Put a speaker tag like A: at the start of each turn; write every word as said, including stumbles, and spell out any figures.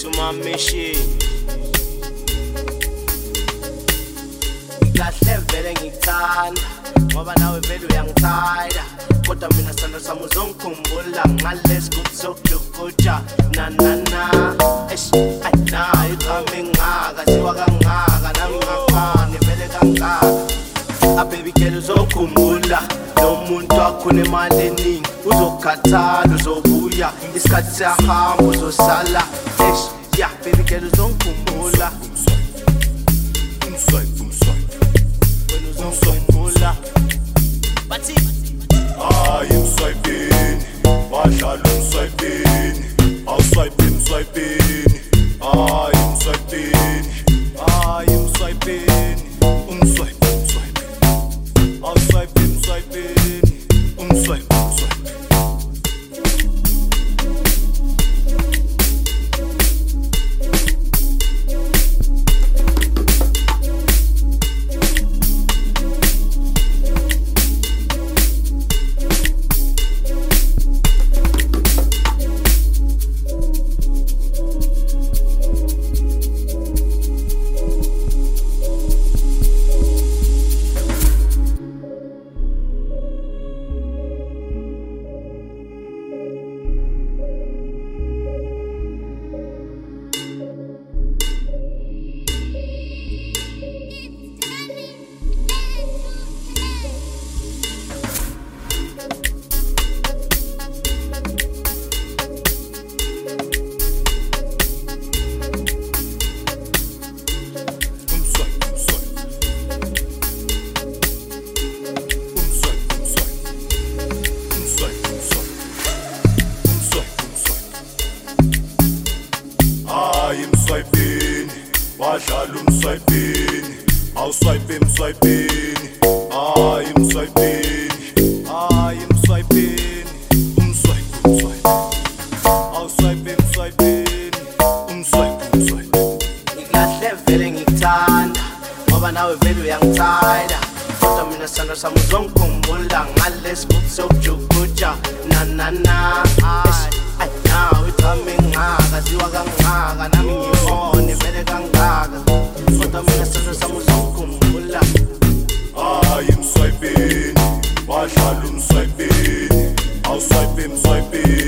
A: to my mission. Kahle vele ngikuthanda ngoba nawe vele uyangithanda kodwa mina sithando sami uzongikhumbula ngalesi kuthi sokujukuja na na na eish na ikhame ngaka siwa kangaka nami ngafani vele kangaka a baby girl uzokhumbula lo muntu wakhona imali eningi uzokukhathala uzobuya isikhathi siyahamba uzosala eish yeah baby girl uzongikhumbula Mula Bati
B: I am swiping Bashal um swiping I'll swipe him swiping I am swiping I am swiping Um swipe um swipe I'll swipe him swiping Um swipe um swipe Bashal um swiping I'll swipe him swiping I am swiping I am swiping Um swipe um swipe I'll swipe him swiping Um swipe um swipe
A: Ngikahle vele ngikuthanda ngoba nawe vele uyangithanda kodwa mina sithando sami uzongikhumbula ngalesi kuthi sokujukuja na na na ay nawe ikhame ngaka siwa kangaka nami ngibone vele kangaka kodwa mina sithando sami uzongikhumbula
B: I am swiping Bashal um swiping I'll swipe him swiping